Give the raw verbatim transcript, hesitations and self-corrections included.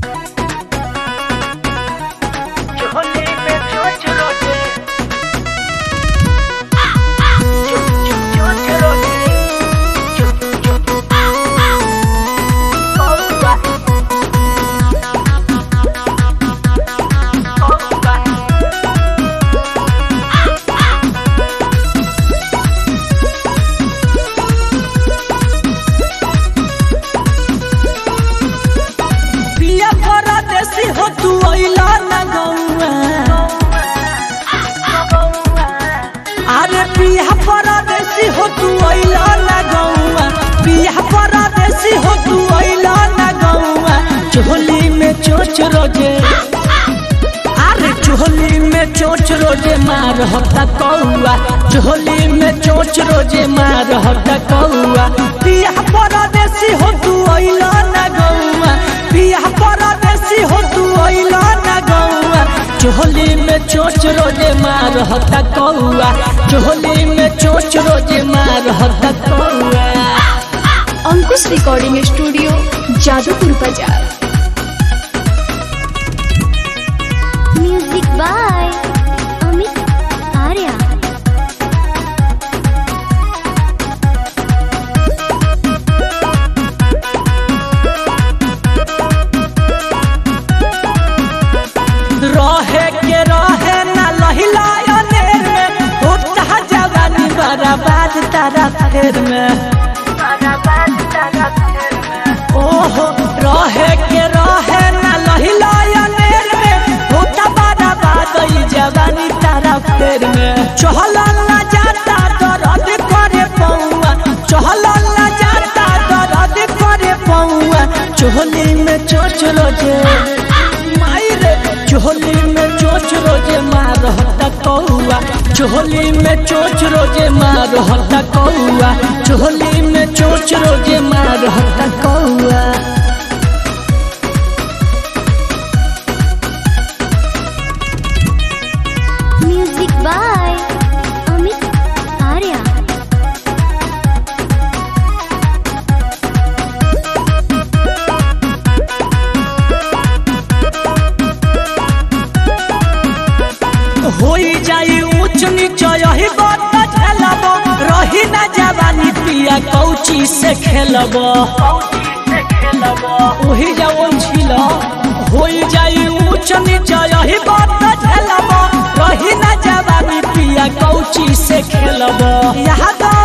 हो तू अइला ना गौआ, अरे पिया परदेसी हो तू अइला ना गौआ, पिया परदेसी हो तू अइला ना गौआ। चोली में चोच रोजे, अरे चोली में चोच रोजे मार होता कौआ, चोली में चोच रोजे मार होता कौआ। पिया परदेसी हो तू अइला ना गौआ, पिया परदेसी हो तू अइला ना गौआ। चोली में चोच रोजे मार होता कौआ, चोली में चोच रोजे मार होता कौआ। अंकुश recording studio, Jadupur Bazar. Music by Amit Arya. रहे के रहे ना लहिला अनेर में, होता जवानी बर्बाद तारा फेर में। ओहो रहे के रहे ना लहिला अनेर में, होता बर्बाद ई जवानी तारा फेर में। चहला ना जाता दर्द करे पौआ, चहला ना जाता दर्द करे पौआ। चोली में चोच रोजे चोली में चोच रोजे मार होता कौआ, चोली में चोच रोजे मार होता कौआ, चोली में चोच रोजे मार होता कौआ। Music by Amit Arya. होई जाई ऊंच नीच यही बात झेलब, रही ना जवानी पिया कौची से खेलब, वही जवन छिला। होई जाई ऊंच नीच यही बात झेलब, रही ना जवानी पिया कौची से खेलब। यहाँ